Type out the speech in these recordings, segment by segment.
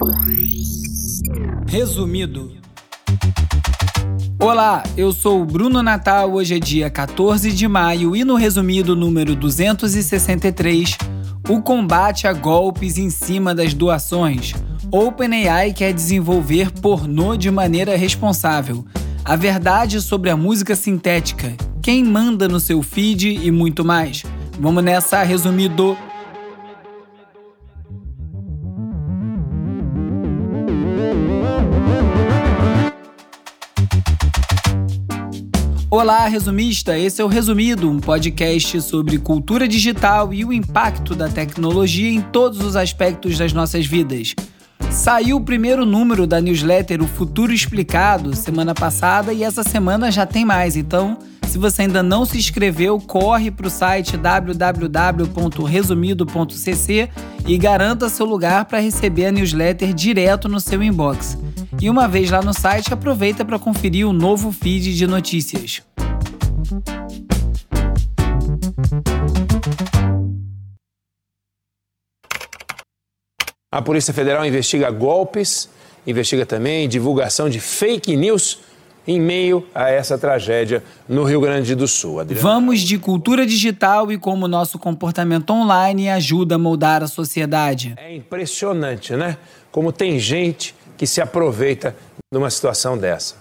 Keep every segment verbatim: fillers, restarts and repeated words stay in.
Resumido. Olá, eu sou o Bruno Natal, hoje é dia quatorze de maio e no resumido número duzentos e sessenta e três, o combate a golpes em cima das doações. OpenAI quer desenvolver pornô de maneira responsável. A verdade sobre a música sintética, quem manda no seu feed e muito mais. Vamos nessa, resumido. Olá, resumista! Esse é o Resumido, um podcast sobre cultura digital e o impacto da tecnologia em todos os aspectos das nossas vidas. Saiu o primeiro número da newsletter O Futuro Explicado semana passada e essa semana já tem mais, então se você ainda não se inscreveu, corre para o site w w w ponto resumido ponto c c e garanta seu lugar para receber a newsletter direto no seu inbox. E uma vez lá no site, aproveita para conferir o novo feed de notícias. A Polícia Federal investiga golpes, investiga também divulgação de fake news em meio a essa tragédia no Rio Grande do Sul. Adriana? Vamos de cultura digital e como o nosso comportamento online ajuda a moldar a sociedade. É impressionante, né? Como tem gente que se aproveita numa situação dessa.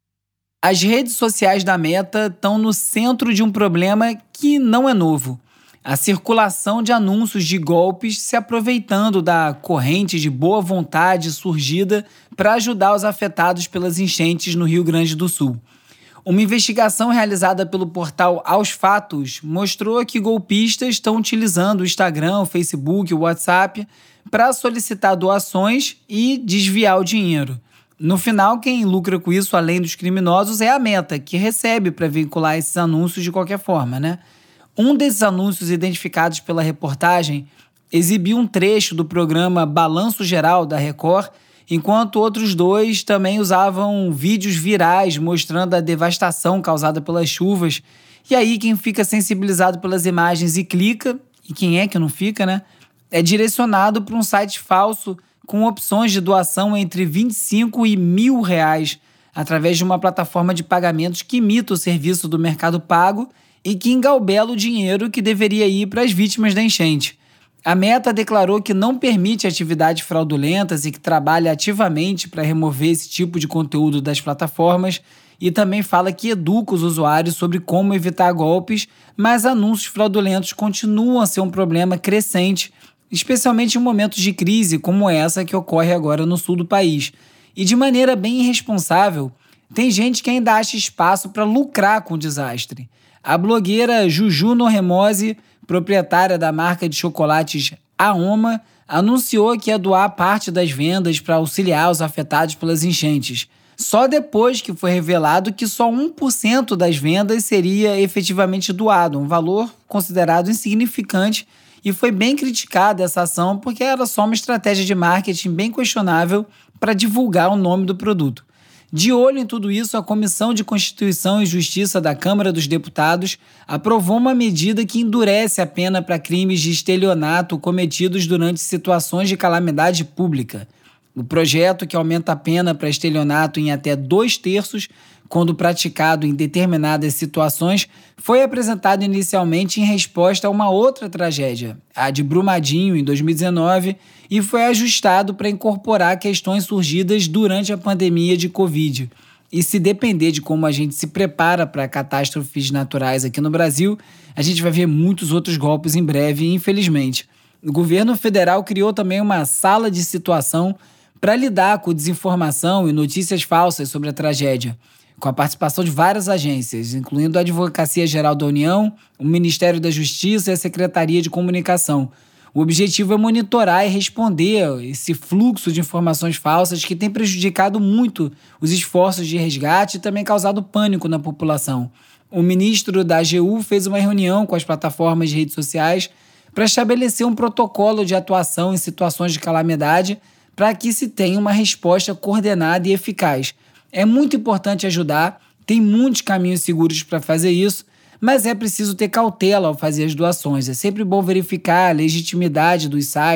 As redes sociais da Meta estão no centro de um problema que não é novo. A circulação de anúncios de golpes se aproveitando da corrente de boa vontade surgida para ajudar os afetados pelas enchentes no Rio Grande do Sul. Uma investigação realizada pelo portal Aos Fatos mostrou que golpistas estão utilizando o Instagram, o Facebook, o WhatsApp para solicitar doações e desviar o dinheiro. No final, quem lucra com isso, além dos criminosos, é a Meta, que recebe para vincular esses anúncios de qualquer forma, né? Um desses anúncios identificados pela reportagem exibiu um trecho do programa Balanço Geral da Record, enquanto outros dois também usavam vídeos virais mostrando a devastação causada pelas chuvas. E aí quem fica sensibilizado pelas imagens e clica, e quem é que não fica, né? É direcionado para um site falso com opções de doação entre vinte e cinco e mil reais, através de uma plataforma de pagamentos que imita o serviço do Mercado Pago e que engalbela o dinheiro que deveria ir para as vítimas da enchente. A Meta declarou que não permite atividades fraudulentas e que trabalha ativamente para remover esse tipo de conteúdo das plataformas e também fala que educa os usuários sobre como evitar golpes, mas anúncios fraudulentos continuam a ser um problema crescente, especialmente em momentos de crise como essa que ocorre agora no sul do país. E de maneira bem irresponsável, tem gente que ainda acha espaço para lucrar com o desastre. A blogueira Juju Norremose, proprietária da marca de chocolates Aoma, anunciou que ia doar parte das vendas para auxiliar os afetados pelas enchentes. Só depois que foi revelado que só um por cento das vendas seria efetivamente doado, um valor considerado insignificante, e foi bem criticada essa ação porque era só uma estratégia de marketing bem questionável para divulgar o nome do produto. De olho em tudo isso, a Comissão de Constituição e Justiça da Câmara dos Deputados aprovou uma medida que endurece a pena para crimes de estelionato cometidos durante situações de calamidade pública. O projeto, que aumenta a pena para estelionato em até dois terços, quando praticado em determinadas situações, foi apresentado inicialmente em resposta a uma outra tragédia, a de Brumadinho, em dois mil e dezenove, e foi ajustado para incorporar questões surgidas durante a pandemia de Covid. E se depender de como a gente se prepara para catástrofes naturais aqui no Brasil, a gente vai ver muitos outros golpes em breve, infelizmente. O governo federal criou também uma sala de situação para lidar com desinformação e notícias falsas sobre a tragédia, com a participação de várias agências, incluindo a Advocacia Geral da União, o Ministério da Justiça e a Secretaria de Comunicação. O objetivo é monitorar e responder esse fluxo de informações falsas que tem prejudicado muito os esforços de resgate e também causado pânico na população. O ministro da A G U fez uma reunião com as plataformas de redes sociais para estabelecer um protocolo de atuação em situações de calamidade para que se tenha uma resposta coordenada e eficaz. É muito importante ajudar, tem muitos caminhos seguros para fazer isso, mas é preciso ter cautela ao fazer as doações. É sempre bom verificar a legitimidade dos sites,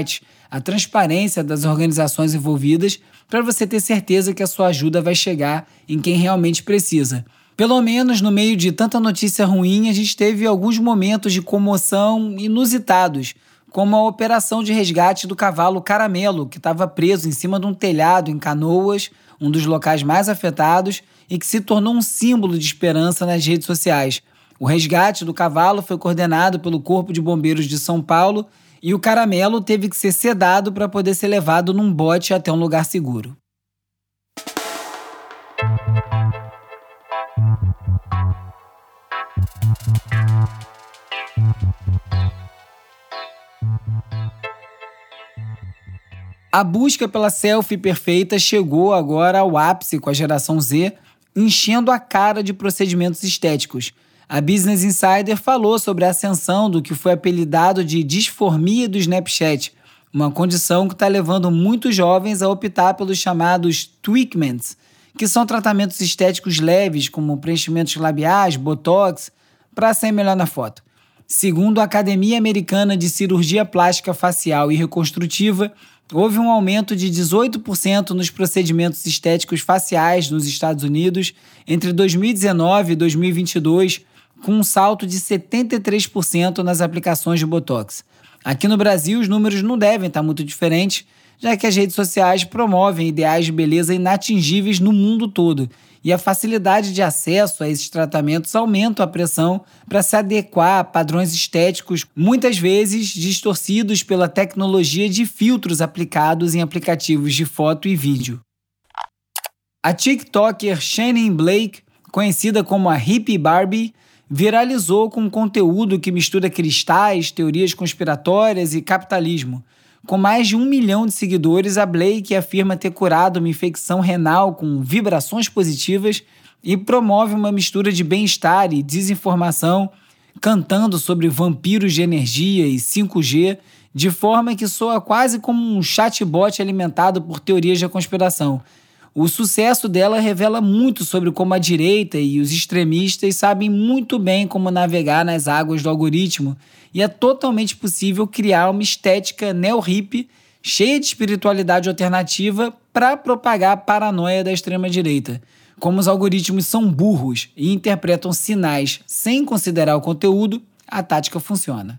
a transparência das organizações envolvidas para você ter certeza que a sua ajuda vai chegar em quem realmente precisa. Pelo menos no meio de tanta notícia ruim, a gente teve alguns momentos de comoção inusitados, como a operação de resgate do cavalo Caramelo, que estava preso em cima de um telhado em Canoas, um dos locais mais afetados, e que se tornou um símbolo de esperança nas redes sociais. O resgate do cavalo foi coordenado pelo Corpo de Bombeiros de São Paulo e o Caramelo teve que ser sedado para poder ser levado num bote até um lugar seguro. A busca pela selfie perfeita chegou agora ao ápice com a geração Z, enchendo a cara de procedimentos estéticos. A Business Insider falou sobre a ascensão do que foi apelidado de disformia do Snapchat, uma condição que está levando muitos jovens a optar pelos chamados tweakments, que são tratamentos estéticos leves, como preenchimentos labiais, botox, para sair melhor na foto. Segundo a Academia Americana de Cirurgia Plástica Facial e Reconstrutiva, houve um aumento de dezoito por cento nos procedimentos estéticos faciais nos Estados Unidos entre dois mil e dezenove e dois mil e vinte e dois, com um salto de setenta e três por cento nas aplicações de Botox. Aqui no Brasil, os números não devem estar muito diferentes, já que as redes sociais promovem ideais de beleza inatingíveis no mundo todo, e a facilidade de acesso a esses tratamentos aumenta a pressão para se adequar a padrões estéticos, muitas vezes distorcidos pela tecnologia de filtros aplicados em aplicativos de foto e vídeo. A TikToker Shannon Blake, conhecida como a Hippie Barbie, viralizou com conteúdo que mistura cristais, teorias conspiratórias e capitalismo. Com mais de um milhão de seguidores, a Blake afirma ter curado uma infecção renal com vibrações positivas e promove uma mistura de bem-estar e desinformação, cantando sobre vampiros de energia e cinco G, de forma que soa quase como um chatbot alimentado por teorias da conspiração. O sucesso dela revela muito sobre como a direita e os extremistas sabem muito bem como navegar nas águas do algoritmo, e é totalmente possível criar uma estética neo-hippie cheia de espiritualidade alternativa para propagar a paranoia da extrema-direita. Como os algoritmos são burros e interpretam sinais sem considerar o conteúdo, a tática funciona.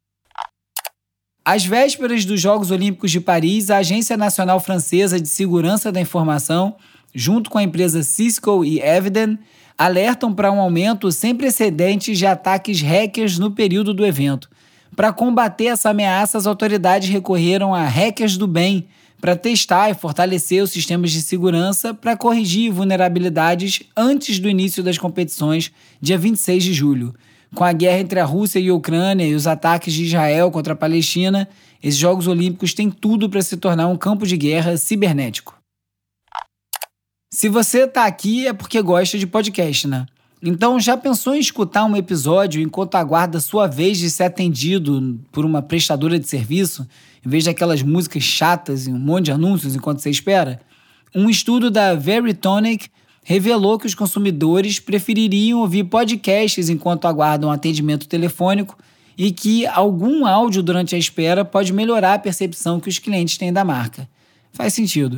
Às vésperas dos Jogos Olímpicos de Paris, a Agência Nacional Francesa de Segurança da Informação, junto com a empresa Cisco e Eviden, alertam para um aumento sem precedentes de ataques hackers no período do evento. Para combater essa ameaça, as autoridades recorreram a hackers do bem para testar e fortalecer os sistemas de segurança para corrigir vulnerabilidades antes do início das competições, dia vinte e seis de julho. Com a guerra entre a Rússia e a Ucrânia e os ataques de Israel contra a Palestina, esses Jogos Olímpicos têm tudo para se tornar um campo de guerra cibernético. Se você está aqui é porque gosta de podcast, né? Então já pensou em escutar um episódio enquanto aguarda sua vez de ser atendido por uma prestadora de serviço, em vez daquelas músicas chatas e um monte de anúncios enquanto você espera? Um estudo da Veritonic revelou que os consumidores prefeririam ouvir podcasts enquanto aguardam um atendimento telefônico e que algum áudio durante a espera pode melhorar a percepção que os clientes têm da marca. Faz sentido.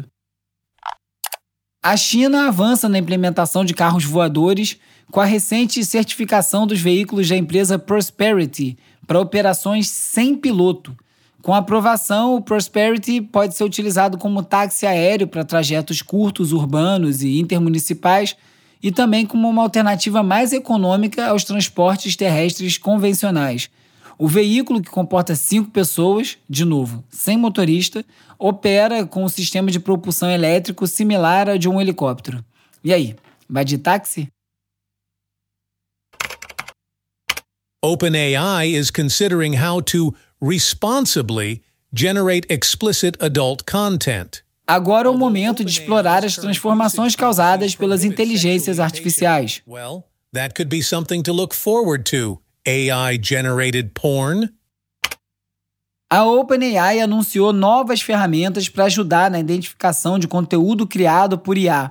A China avança na implementação de carros voadores com a recente certificação dos veículos da empresa Prosperity para operações sem piloto. Com a aprovação, o Prosperity pode ser utilizado como táxi aéreo para trajetos curtos, urbanos e intermunicipais e também como uma alternativa mais econômica aos transportes terrestres convencionais. O veículo, que comporta cinco pessoas, de novo, sem motorista, opera com um sistema de propulsão elétrico similar ao de um helicóptero. E aí, vai de táxi? OpenAI is considering how to responsibly generate explicit adult content. Agora é o momento de explorar as transformações causadas pelas inteligências artificiais. Well, that could be something to look forward to. A I-generated porn? A OpenAI anunciou novas ferramentas para ajudar na identificação de conteúdo criado por I A,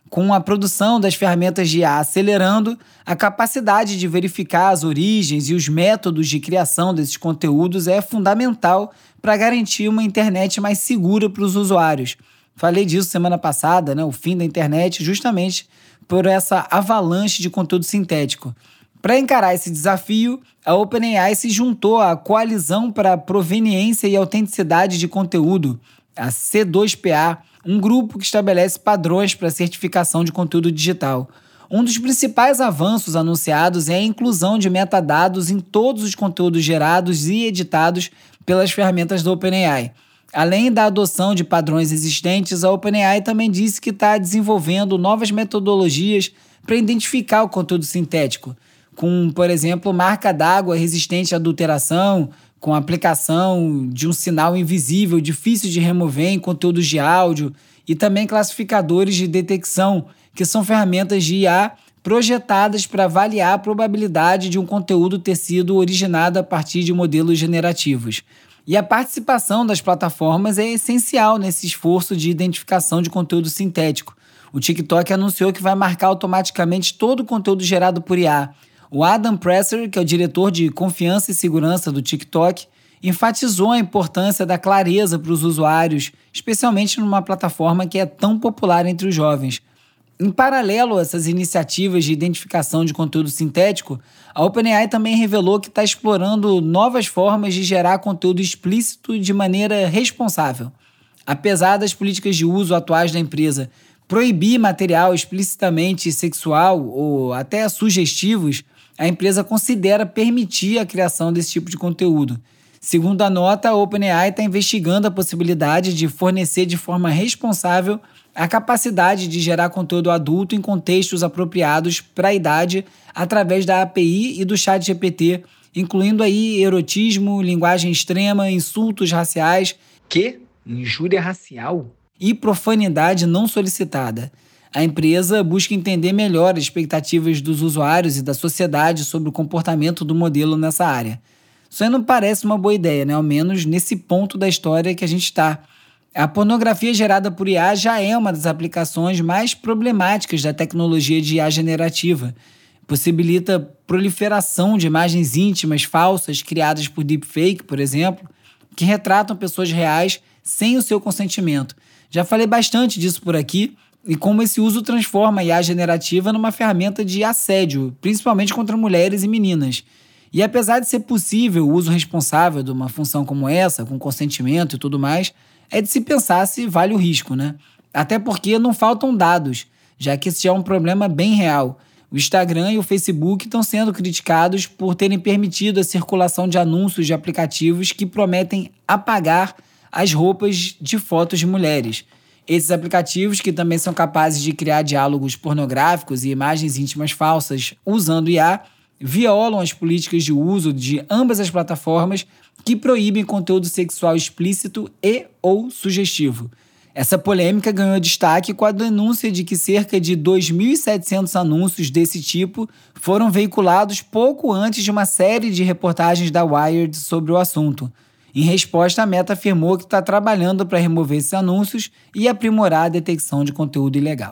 Com a produção das ferramentas de I A acelerando, a capacidade de verificar as origens e os métodos de criação desses conteúdos é fundamental para garantir uma internet mais segura para os usuários. Falei disso semana passada, né, o fim da internet, justamente por essa avalanche de conteúdo sintético. Para encarar esse desafio, a OpenAI se juntou à Coalizão para a Proveniência e Autenticidade de Conteúdo, a C dois P A, um grupo que estabelece padrões para a certificação de conteúdo digital. Um dos principais avanços anunciados é a inclusão de metadados em todos os conteúdos gerados e editados pelas ferramentas da OpenAI. Além da adoção de padrões existentes, a OpenAI também disse que está desenvolvendo novas metodologias para identificar o conteúdo sintético, com, por exemplo, marca d'água resistente à adulteração, com a aplicação de um sinal invisível difícil de remover em conteúdos de áudio e também classificadores de detecção, que são ferramentas de I A projetadas para avaliar a probabilidade de um conteúdo ter sido originado a partir de modelos generativos. E a participação das plataformas é essencial nesse esforço de identificação de conteúdo sintético. O TikTok anunciou que vai marcar automaticamente todo o conteúdo gerado por I A. O Adam Presser, que é o diretor de confiança e segurança do TikTok, enfatizou a importância da clareza para os usuários, especialmente numa plataforma que é tão popular entre os jovens. Em paralelo a essas iniciativas de identificação de conteúdo sintético, a OpenAI também revelou que está explorando novas formas de gerar conteúdo explícito de maneira responsável. Apesar das políticas de uso atuais da empresa proibir material explicitamente sexual ou até sugestivos, a empresa considera permitir a criação desse tipo de conteúdo. Segundo a nota, a OpenAI está investigando a possibilidade de fornecer de forma responsável a capacidade de gerar conteúdo adulto em contextos apropriados para a idade através da A P I e do ChatGPT, incluindo aí erotismo, linguagem extrema, insultos raciais, que? Injúria racial? E profanidade não solicitada. A empresa busca entender melhor as expectativas dos usuários e da sociedade sobre o comportamento do modelo nessa área. Isso aí não parece uma boa ideia, né? Ao menos nesse ponto da história que a gente está. A pornografia gerada por I A já é uma das aplicações mais problemáticas da tecnologia de I A generativa. Possibilita proliferação de imagens íntimas falsas criadas por deepfake, por exemplo, que retratam pessoas reais sem o seu consentimento. Já falei bastante disso por aqui, e como esse uso transforma a I A generativa numa ferramenta de assédio, principalmente contra mulheres e meninas. E apesar de ser possível o uso responsável de uma função como essa, com consentimento e tudo mais, é de se pensar se vale o risco, né? Até porque não faltam dados, já que esse já é um problema bem real. O Instagram e o Facebook estão sendo criticados por terem permitido a circulação de anúncios de aplicativos que prometem apagar as roupas de fotos de mulheres. Esses aplicativos, que também são capazes de criar diálogos pornográficos e imagens íntimas falsas usando I A, violam as políticas de uso de ambas as plataformas que proíbem conteúdo sexual explícito e ou sugestivo. Essa polêmica ganhou destaque com a denúncia de que cerca de dois mil e setecentos anúncios desse tipo foram veiculados pouco antes de uma série de reportagens da Wired sobre o assunto. Em resposta, a Meta afirmou que está trabalhando para remover esses anúncios e aprimorar a detecção de conteúdo ilegal.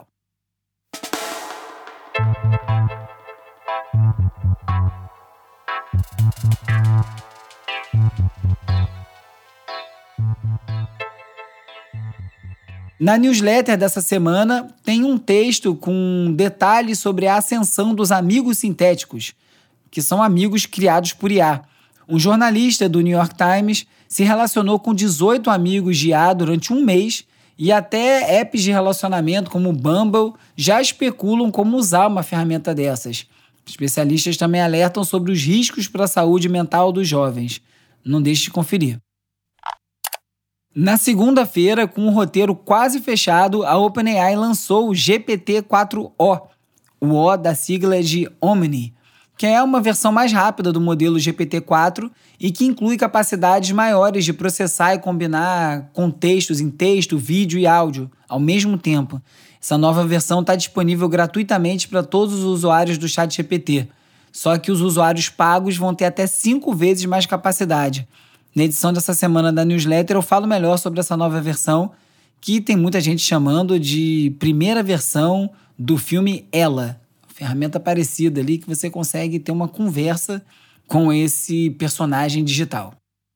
Na newsletter dessa semana, tem um texto com detalhes sobre a ascensão dos amigos sintéticos, que são amigos criados por I A. Um jornalista do New York Times se relacionou com dezoito amigos de I A durante um mês e até apps de relacionamento como o Bumble já especulam como usar uma ferramenta dessas. Especialistas também alertam sobre os riscos para a saúde mental dos jovens. Não deixe de conferir. Na segunda-feira, com um roteiro quase fechado, a OpenAI lançou o G P T quatro O. O O da sigla é de Omni, que é uma versão mais rápida do modelo G P T quatro e que inclui capacidades maiores de processar e combinar contextos em texto, vídeo e áudio ao mesmo tempo. Essa nova versão está disponível gratuitamente para todos os usuários do ChatGPT, só que os usuários pagos vão ter até cinco vezes mais capacidade. Na edição dessa semana da newsletter eu falo melhor sobre essa nova versão, que tem muita gente chamando de primeira versão do filme Ela, ferramenta parecida ali que você consegue ter uma conversa com esse personagem digital.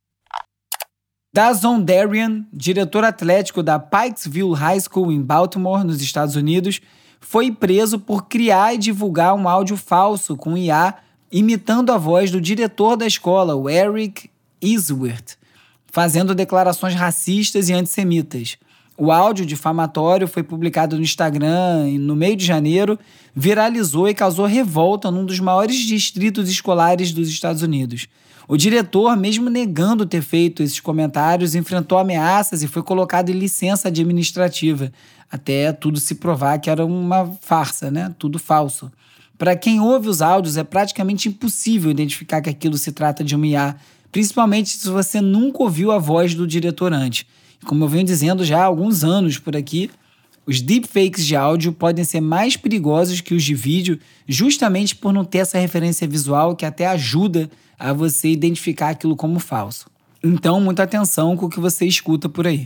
Dazon Darian, diretor atlético da Pikesville High School em Baltimore, nos Estados Unidos, foi preso por criar e divulgar um áudio falso com I A imitando a voz do diretor da escola, o Eric Easworth, fazendo declarações racistas e antissemitas. O áudio difamatório foi publicado no Instagram no meio de janeiro, viralizou e causou revolta num dos maiores distritos escolares dos Estados Unidos. O diretor, mesmo negando ter feito esses comentários, enfrentou ameaças e foi colocado em licença administrativa, até tudo se provar que era uma farsa, né? Tudo falso. Para quem ouve os áudios, é praticamente impossível identificar que aquilo se trata de uma I A, principalmente se você nunca ouviu a voz do diretor antes. Como eu venho dizendo já há alguns anos por aqui, os deepfakes de áudio podem ser mais perigosos que os de vídeo, justamente por não ter essa referência visual que até ajuda a você identificar aquilo como falso. Então, muita atenção com o que você escuta por aí.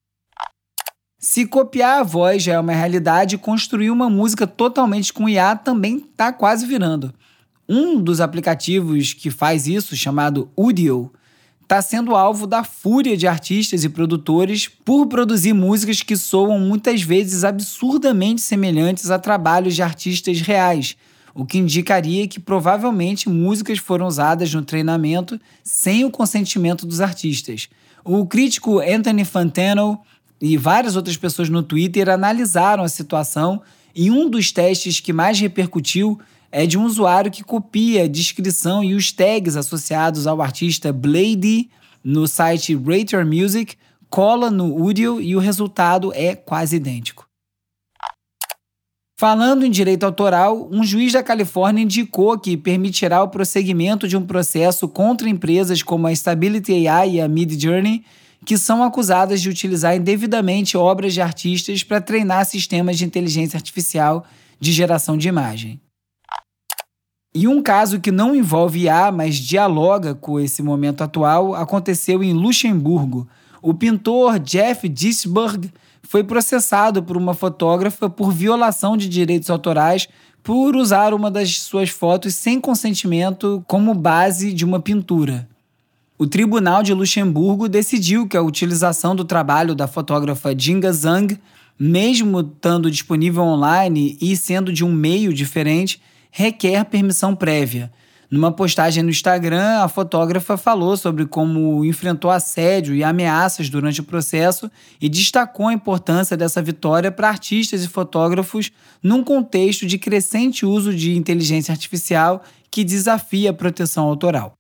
Se copiar a voz já é uma realidade, construir uma música totalmente com I A também está quase virando. Um dos aplicativos que faz isso, chamado Udio, está sendo alvo da fúria de artistas e produtores por produzir músicas que soam muitas vezes absurdamente semelhantes a trabalhos de artistas reais, o que indicaria que provavelmente músicas foram usadas no treinamento sem o consentimento dos artistas. O crítico Anthony Fantano e várias outras pessoas no Twitter analisaram a situação e um dos testes que mais repercutiu é de um usuário que copia a descrição e os tags associados ao artista Blady no site Rate Your Music, cola no Udio e o resultado é quase idêntico. Falando em direito autoral, um juiz da Califórnia indicou que permitirá o prosseguimento de um processo contra empresas como a Stability A I e a Midjourney, que são acusadas de utilizar indevidamente obras de artistas para treinar sistemas de inteligência artificial de geração de imagem. E um caso que não envolve I A, mas dialoga com esse momento atual, aconteceu em Luxemburgo. O pintor Jeff Gisberg foi processado por uma fotógrafa por violação de direitos autorais por usar uma das suas fotos sem consentimento como base de uma pintura. O Tribunal de Luxemburgo decidiu que a utilização do trabalho da fotógrafa Jinga Zhang, mesmo estando disponível online e sendo de um meio diferente, requer permissão prévia. Numa postagem no Instagram, a fotógrafa falou sobre como enfrentou assédio e ameaças durante o processo e destacou a importância dessa vitória para artistas e fotógrafos num contexto de crescente uso de inteligência artificial que desafia a proteção autoral.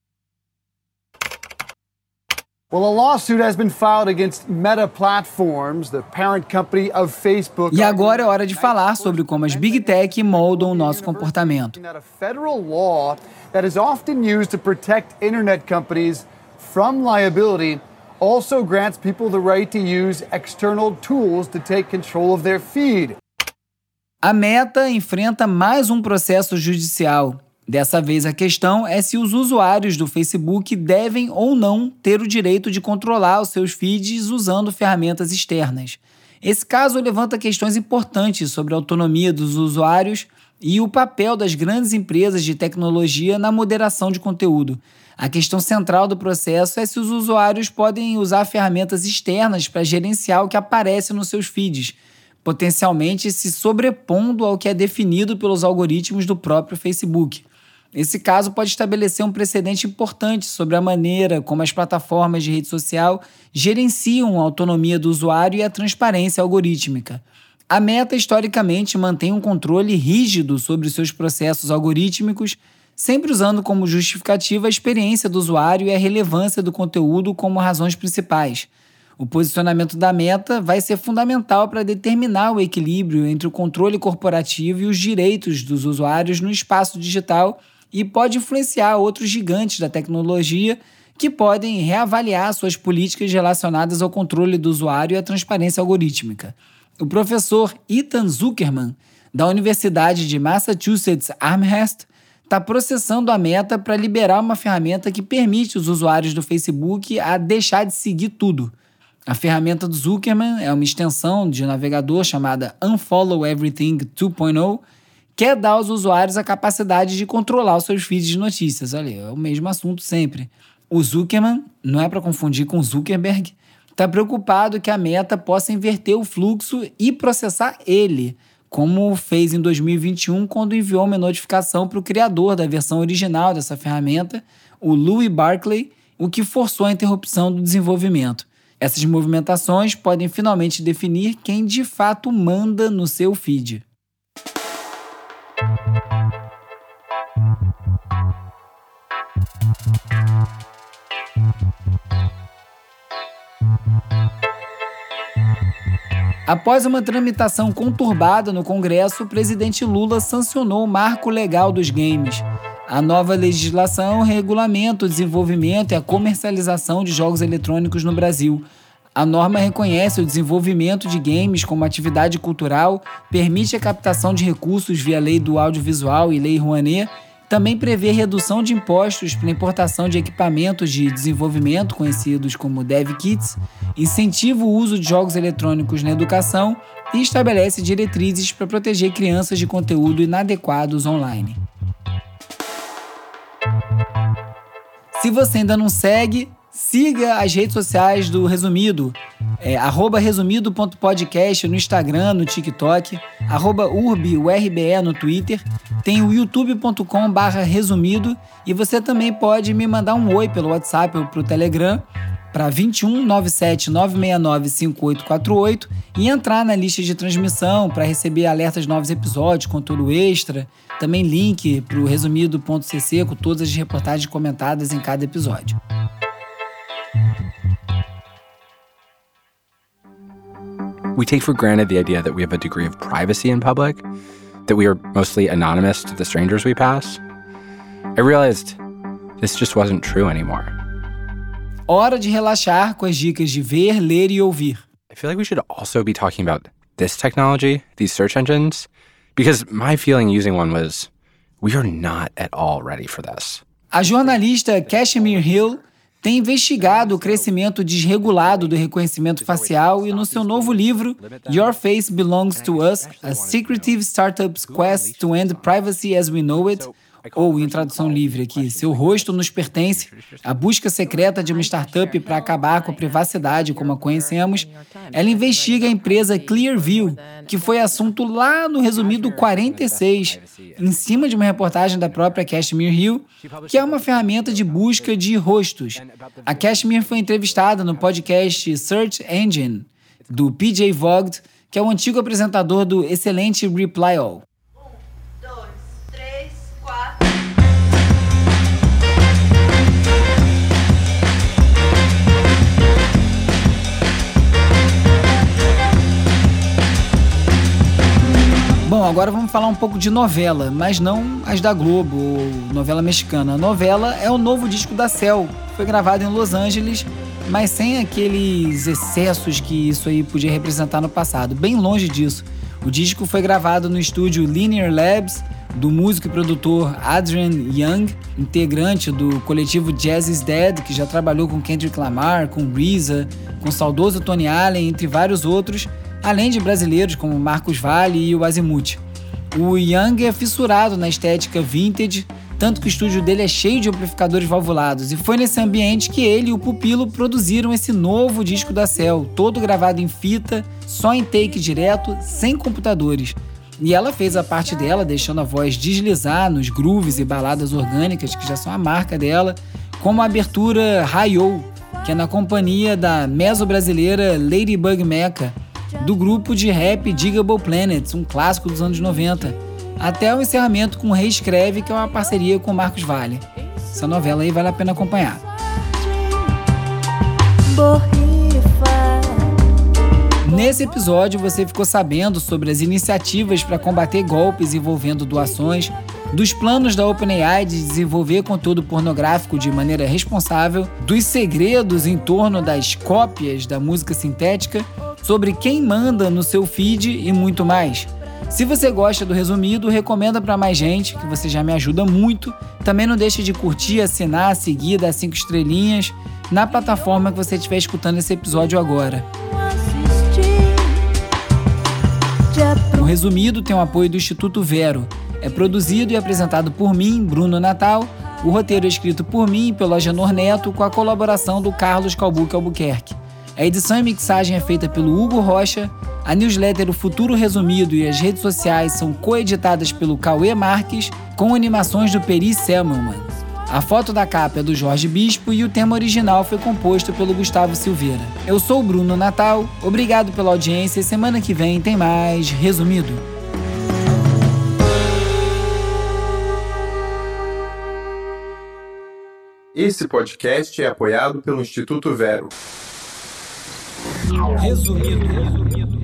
Well, a lawsuit has been filed against Meta Platforms, the parent company of Facebook. E agora é hora de falar sobre como as Big Tech moldam o nosso comportamento. A federal law that is often used to protect internet companies from liability also grants people the right to use external tools to take control of their feed. A Meta enfrenta mais um processo judicial. Dessa vez a questão é se os usuários do Facebook devem ou não ter o direito de controlar os seus feeds usando ferramentas externas. Esse caso levanta questões importantes sobre a autonomia dos usuários e o papel das grandes empresas de tecnologia na moderação de conteúdo. A questão central do processo é se os usuários podem usar ferramentas externas para gerenciar o que aparece nos seus feeds, potencialmente se sobrepondo ao que é definido pelos algoritmos do próprio Facebook. Esse caso pode estabelecer um precedente importante sobre a maneira como as plataformas de rede social gerenciam a autonomia do usuário e a transparência algorítmica. A Meta, historicamente, mantém um controle rígido sobre seus processos algorítmicos, sempre usando como justificativa a experiência do usuário e a relevância do conteúdo como razões principais. O posicionamento da Meta vai ser fundamental para determinar o equilíbrio entre o controle corporativo e os direitos dos usuários no espaço digital e pode influenciar outros gigantes da tecnologia que podem reavaliar suas políticas relacionadas ao controle do usuário e à transparência algorítmica. O professor Ethan Zuckerman, da Universidade de Massachusetts Amherst, está processando a Meta para liberar uma ferramenta que permite os usuários do Facebook a deixar de seguir tudo. A ferramenta do Zuckerman é uma extensão de navegador chamada Unfollow Everything dois ponto zero, que é dar aos usuários a capacidade de controlar os seus feeds de notícias. Olha, é o mesmo assunto sempre. O Zuckerman, não é para confundir com Zuckerberg, está preocupado que a Meta possa inverter o fluxo e processar ele, como fez em dois mil e vinte e um, quando enviou uma notificação para o criador da versão original dessa ferramenta, o Louis Barclay, o que forçou a interrupção do desenvolvimento. Essas movimentações podem finalmente definir quem de fato manda no seu feed. Após uma tramitação conturbada no Congresso, o presidente Lula sancionou o Marco Legal dos Games. A nova legislação regulamenta o desenvolvimento e a comercialização de jogos eletrônicos no Brasil. A norma reconhece o desenvolvimento de games como atividade cultural, permite a captação de recursos via Lei do Audiovisual e Lei Rouanet, também prevê redução de impostos para importação de equipamentos de desenvolvimento, conhecidos como Dev Kits, incentiva o uso de jogos eletrônicos na educação e estabelece diretrizes para proteger crianças de conteúdo inadequados online. Se você ainda não segue, siga as redes sociais do Resumido, é, arroba resumido.podcast no Instagram, no TikTok, arroba urbiurbe no Twitter, tem o youtube ponto com barra resumido e você também pode me mandar um oi pelo WhatsApp ou pro Telegram para vinte e um, nove sete, nove seis nove, cinco oito quatro oito e entrar na lista de transmissão para receber alertas de novos episódios, conteúdo extra, também link para o resumido ponto c c com todas as reportagens comentadas em cada episódio. We take for granted the idea that we have a degree of privacy in public, that we are mostly anonymous to the strangers we pass. I realized this just wasn't true anymore. Hora de relaxar com as dicas de ver, ler e ouvir. I feel like we should also be talking about this technology, these search engines, because my feeling using one was, we are not at all ready for this. A jornalista Kashmir Hill tem investigado o crescimento desregulado do reconhecimento facial e no seu novo livro, Your Face Belongs to Us, A Secretive Startup's Quest to End Privacy as We Know It, ou, em tradução livre aqui, Seu Rosto Nos Pertence, a busca secreta de uma startup para acabar com a privacidade como a conhecemos, ela investiga a empresa Clearview, que foi assunto lá no Resumido quarenta e seis, em cima de uma reportagem da própria Kashmir Hill, que é uma ferramenta de busca de rostos. A Kashmir foi entrevistada no podcast Search Engine, do P J Vogt, que é o antigo apresentador do excelente Reply All. Bom, agora vamos falar um pouco de novela, mas não as da Globo ou novela mexicana. A novela é o novo disco da Cell, foi gravado em Los Angeles, mas sem aqueles excessos que isso aí podia representar no passado, bem longe disso. O disco foi gravado no estúdio Linear Labs, do músico e produtor Adrian Young, integrante do coletivo Jazz is Dead, que já trabalhou com Kendrick Lamar, com R Z A, com o saudoso Tony Allen, entre vários outros, além de brasileiros como Marcos Valle e o Azimuth. O Young é fissurado na estética vintage, tanto que o estúdio dele é cheio de amplificadores valvulados, e foi nesse ambiente que ele e o Pupilo produziram esse novo disco da Cell, todo gravado em fita, só em take direto, sem computadores. E ela fez a parte dela, deixando a voz deslizar nos grooves e baladas orgânicas, que já são a marca dela, como a abertura Hi-Yo, que é na companhia da meso-brasileira Ladybug Mecca, do grupo de rap Digable Planets, um clássico dos anos noventa, até o encerramento com Reescreve, que é uma parceria com Marcos Valle. Essa novela aí vale a pena acompanhar. Nesse episódio você ficou sabendo sobre as iniciativas para combater golpes envolvendo doações, dos planos da OpenAI de desenvolver conteúdo pornográfico de maneira responsável, dos segredos em torno das cópias da música sintética, sobre quem manda no seu feed e muito mais. Se você gosta do Resumido, recomenda para mais gente, que você já me ajuda muito. Também não deixe de curtir, assinar, seguir, dar cinco estrelinhas. na plataforma que você estiver escutando esse episódio agora. O Resumido tem o apoio do Instituto Vero. É produzido e apresentado por mim, Bruno Natal. O roteiro é escrito por mim e pelo Agenor Neto, com a colaboração do Carlos Calbuque Albuquerque. A edição e mixagem é feita pelo Hugo Rocha. A newsletter O Futuro Resumido e as redes sociais são coeditadas pelo Cauê Marques, com animações do Peri Selmanman. A foto da capa é do Jorge Bispo e o tema original foi composto pelo Gustavo Silveira. Eu sou o Bruno Natal, obrigado pela audiência e semana que vem tem mais Resumido. Esse podcast é apoiado pelo Instituto Vero. Resumido.